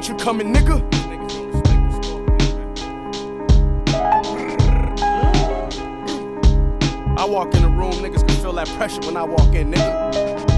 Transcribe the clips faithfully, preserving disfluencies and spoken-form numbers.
butcher coming, nigga. I walk in the room, niggas can feel that pressure when I walk in, nigga.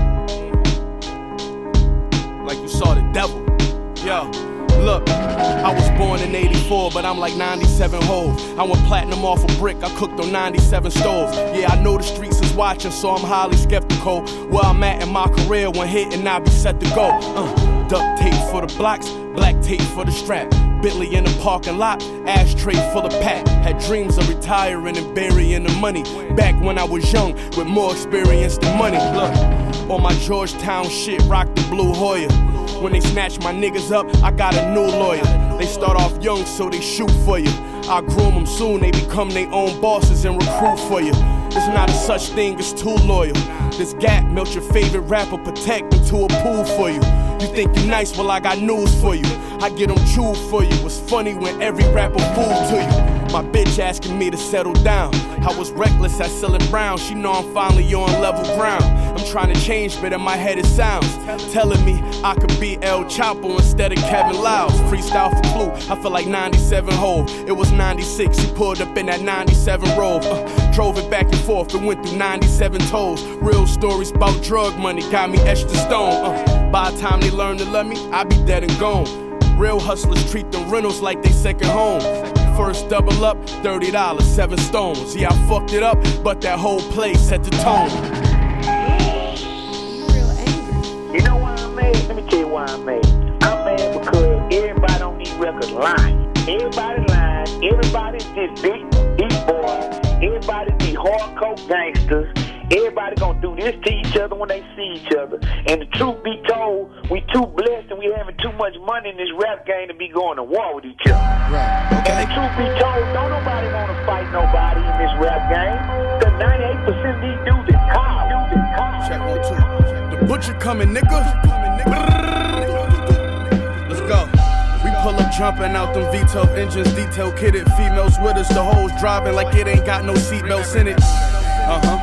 Like you saw the devil. Yo, look, I was born in eighty-four, but I'm like ninety-seven hoes. I went platinum off a brick, I cooked on ninety-seven stoves. Yeah, I know the streets is watching, so I'm highly skeptical. Where I'm at in my career, when hitting, I'll be set to go. Uh, duct tape for the blocks, black tape for the strap. Bentley in the parking lot, ashtray full of pack. Had dreams of retiring and burying the money. Back when I was young, with more experience than money. Look, on my Georgetown shit, rock the blue Hoya. When they snatch my niggas up, I got a new lawyer. They start off young, so they shoot for you. I groom them soon, they become their own bosses and recruit for you. There's not a such thing as too loyal. This gap melt your favorite rapper, protect into a pool for you. You think you nice, well I got news for you. I get them chewed for you. It's funny when every rapper fooled to you. My bitch asking me to settle down. I was reckless at selling brown. She know I'm finally on level ground. I'm trying to change, but in my head it sounds telling me I could be El Chapo instead of Kevin Lyles. Freestyle for Clue, I feel like ninety-seven Hove. It was ninety-six, he pulled up in that ninety-seven Rover. uh, Drove it back and forth and went through ninety-seven toes. Real stories about drug money got me etched in stone. uh, By the time they learn to love me, I be dead and gone. Real hustlers treat them rentals like they second home. First double up, thirty dollars, seven stones. Yeah, I fucked it up, but that whole place set the tone. Real angry. You know why I'm mad? Let me tell you why I'm mad. I'm mad because everybody on these records lying. Everybody lying. Everybody just big, these boys. Everybody these hardcore gangsters. Everybody gonna do this to each other when they see each other. And the truth be told, we too blessed and we having too much money in this rap game to be going to war with each other. Right. Okay. And the truth be told, don't nobody wanna fight nobody in this rap game. Cause ninety-eight percent of these dudes is cow. Check one, two. The butcher coming, nigga. Let's go. We pull up jumping out them V twelve engines, detail kitted females with us. The hoes driving like it ain't got no seatbelts in it. Uh huh.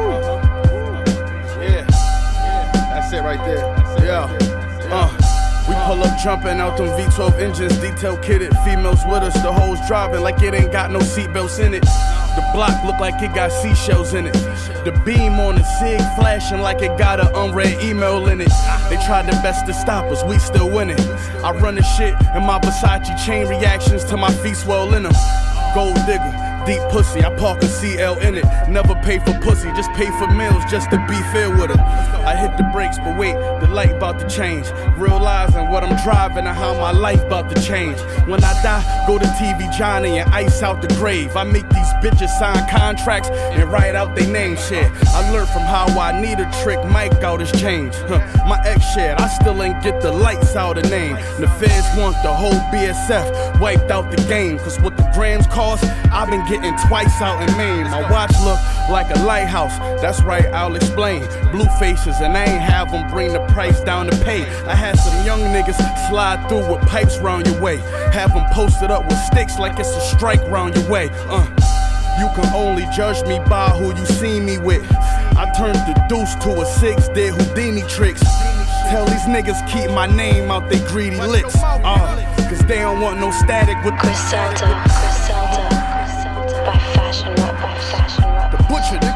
Yeah, that's it right there. Yeah, uh, we pull up jumping out them V twelve engines, detail kitted females with us. The hoes driving like it ain't got no seatbelts in it. The block look like it got seashells in it. The beam on the SIG flashing like it got an unread email in it. They tried their best to stop us, we still winning. I run the shit and my Versace chain reactions to my feet swell in them. Gold digger. Deep pussy, I park a C L in it. Never pay for pussy, just pay for meals just to be fair with her. I hit the brakes, but wait, the light about to change. Realizing what I'm driving and how my life about to change. When I die, go to T V Johnny and ice out the grave. I make these bitches sign contracts and write out their name shit. I learned from how I need a trick, Mike out his change. Huh. My ex shit, I still ain't get the lights out of name. The feds want the whole B S F wiped out the game. Cause what the grams cost, I've been getting Getting twice out in Maine. My watch look like a lighthouse. That's right, I'll explain. Blue faces, and I ain't have them bring the price down to pay. I had some young niggas slide through with pipes round your way. Have them posted up with sticks like it's a strike round your way. Uh, you can only judge me by who you see me with. I turned the deuce to a six, did Houdini tricks. Tell these niggas keep my name out they greedy lips. Uh, cause they don't want no static with Griselda, Griselda. By fashion rap, by fashion rap. The butcher, nigga.